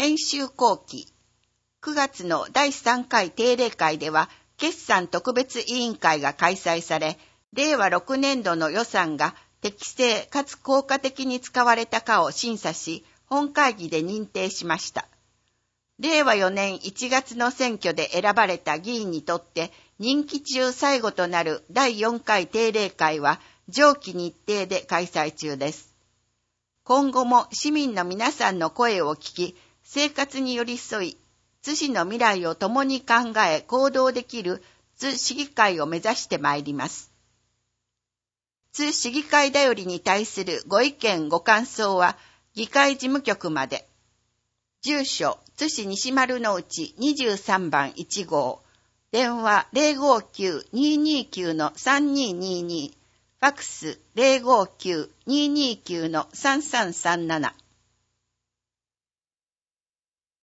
編集後期。9月の第3回定例会では、決算特別委員会が開催され、令和6年度の予算が適正かつ効果的に使われたかを審査し、本会議で認定しました。令和4年1月の選挙で選ばれた議員にとって、任期中最後となる第4回定例会は、上記日程で開催中です。今後も市民の皆さんの声を聞き、生活に寄り添い、津市の未来を共に考え行動できる津市議会を目指してまいります。津市議会だよりに対するご意見ご感想は、議会事務局まで。住所、津市西丸の内23番1号。電話 059-229-3222。ファクス 059-229-3337。